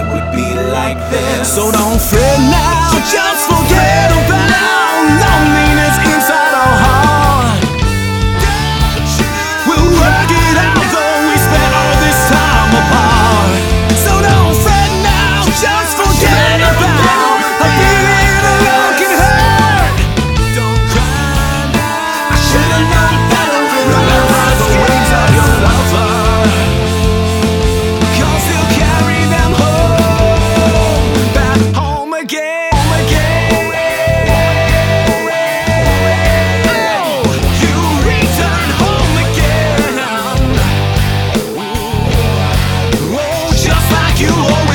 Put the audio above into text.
it would be like this. So don't fret now, just forget about loneliness inside our heart. We'll work it out though we spent all this time apart. So don't fret now, just forget about being alone can hurt. Don't cry now, I should've known better. Remember the wings of your lover, 'cause he'll carry them home, back home again. You return home again. Oh, just like you always